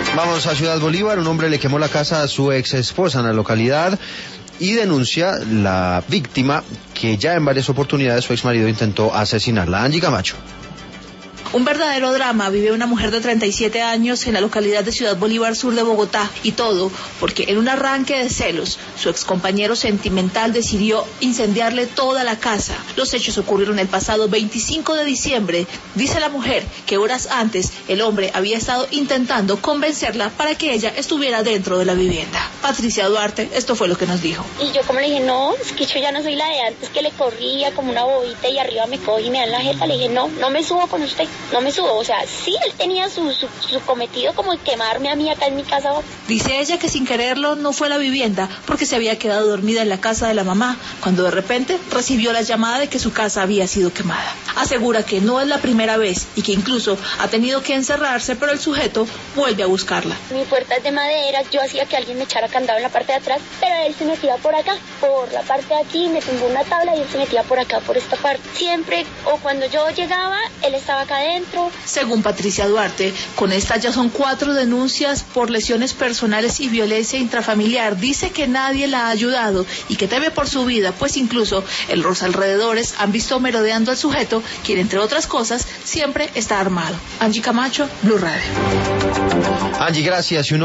Vamos a Ciudad Bolívar. Un hombre le quemó la casa a su ex esposa en la localidad y denuncia la víctima que ya en varias oportunidades su ex marido intentó asesinarla. Angie Camacho. Un verdadero drama vive una mujer de 37 años en la localidad de Ciudad Bolívar, sur de Bogotá, y todo porque en un arranque de celos, su excompañero sentimental decidió incendiarle toda la casa. Los hechos ocurrieron el pasado 25 de diciembre. Dice la mujer que horas antes el hombre había estado intentando convencerla para que ella estuviera dentro de la vivienda. Patricia Duarte, esto fue lo que nos dijo. Y yo como le dije, no, es que yo ya no soy la de antes que le corría como una bobita y arriba me coge y me da en la jeta. Le dije, no me subo con usted. No me subo, o sea, sí, él tenía su cometido como quemarme a mí acá en mi casa. Dice ella que sin quererlo no fue a la vivienda porque se había quedado dormida en la casa de la mamá, cuando de repente recibió la llamada de que su casa había sido quemada. Asegura que no es la primera vez y que incluso ha tenido que encerrarse, pero el sujeto vuelve a buscarla. Mi puerta es de madera, yo hacía que alguien me echara candado en la parte de atrás, pero él se metía por acá, por la parte de aquí, me tumbó una tabla y él se metía por acá, por esta parte. Siempre, o cuando yo llegaba, él estaba acá adentro. Según Patricia Duarte, con estas ya son 4 denuncias por lesiones personales y violencia intrafamiliar. Dice que nadie la ha ayudado y que teme por su vida, pues incluso en los alrededores han visto merodeando al sujeto, quien entre otras cosas siempre está armado. Angie Camacho, Blue Radio. Angie, gracias.